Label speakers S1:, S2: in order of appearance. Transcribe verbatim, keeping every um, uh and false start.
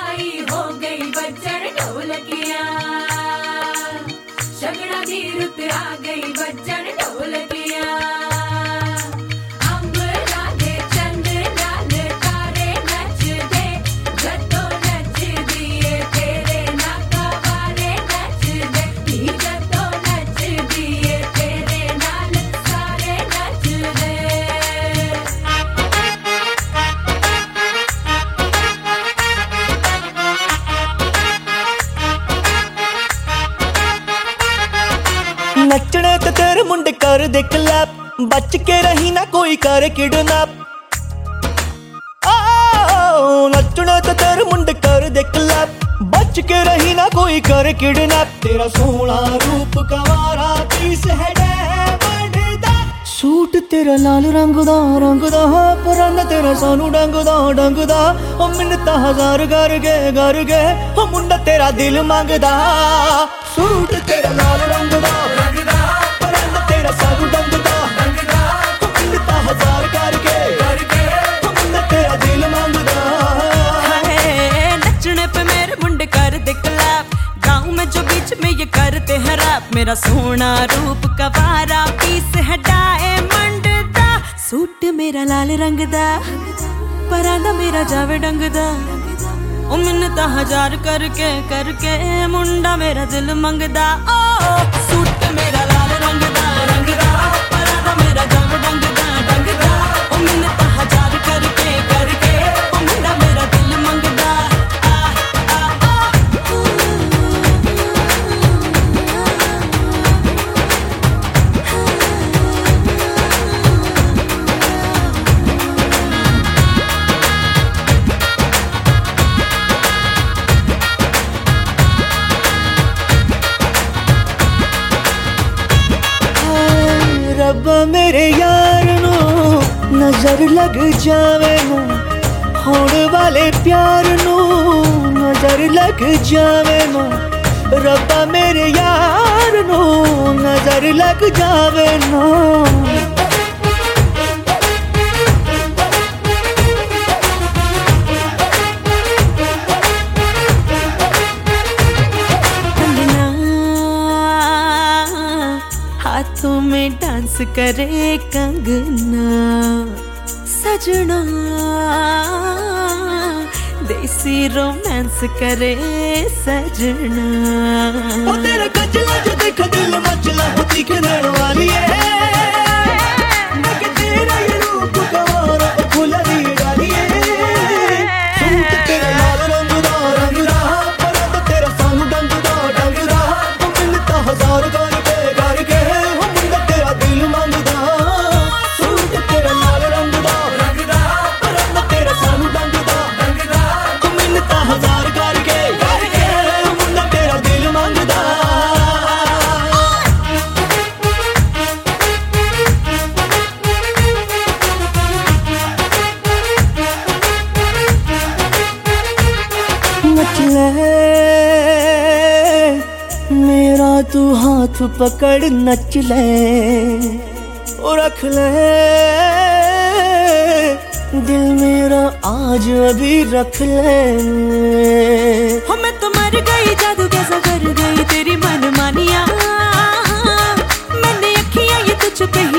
S1: आई हो गई बजन ढोलकिया, शगड़ा दी रुत आ गई बजन ढोलकिया। अंब राधे चंद लाल तारे नच दे, जतो नच दिए तेरे नाका वारे नच दे, जतो नच दिए तेरे नाल सारे नच दे।
S2: नचने ते तेरे मुंडे कर दे क्लैप, बच के रही ना कोई करे किडनैप। नचने ते तेरे मुंडे कर दे क्लैप, बच के रही ना कोई करे किडनैप। तेरा सोहना रूप कवारा पीस है डायमंड दा, सूट तेरा लाल रंग दा रंग दा, परन तेरा सानू डंग दा डंग दा। ओ मिन्नतां हजार कर गए कर गए, ओ मुंडा तेरा दिल मंगदा। सूट तेरा लाल रंग दा रंग दा, परन तेरा सानू डंग दा डंग दा। ओ मिन्नतां हजार कर गए कर गए, ओ मुंडा तेरा दिल मंगदा।
S3: नचने पे मेरे मुंडे कर दे क्लैप, गाँव में जो बीच में ये करते हैं रैप। मेरा सोना रूप कवारा पीस है डायमंड दा, सूट मेरा लाल रंग दा, परांदा मेरा जावे डंग दा। ओ मिन्नतां हजार करके करके, मुंडा मेरा दिल मंगदा। ओ सूट मेरा लाल रंग दा रंग दा, परांदा मेरा जावे डंग दा डंग दा। ओ मिन्नतां हजार करके करके, ओ मुंडा मेरा दिल मंगदा।
S2: रब्बा मेरे यार नू नजर लग जावे नू, होने वाले प्यार नू नजर लग जावे नू। रब्बा मेरे यार नू नजर लग जावे नू।
S3: हाथों में डांस करे कंगना, सजना देसी रोमांस करे सजना।
S2: ओ तेरा गजला जो देख दिल मचला होती करने वाली है, मैं के तेरा ये रूप कवारा फुलरी डाली है। सूट तेरा लाल रंग दा रंग दा, परंद तेरा सानू डंग दा डंग दा। ओ मिन्नतां हजार करके करके, ओ मुंडा तेरा दिल मंगदा। सूट तेरा लाल रंग दा रंग दा, परंद तेरा सानू डंग दा डंग दा। ओ मिन्नतां हजार करके करके, ओ मुंडा तेरा दिल मंगदा। नच ले मेरा तू हाथ पकड़ नच ले, ओ रख ले दिल मेरा आज अभी रख ले।
S3: हो मैं तो मर गई, जादू कैसा कर गई तेरी मनमानियाँ, मैंने अखियाँ ये तुझ पे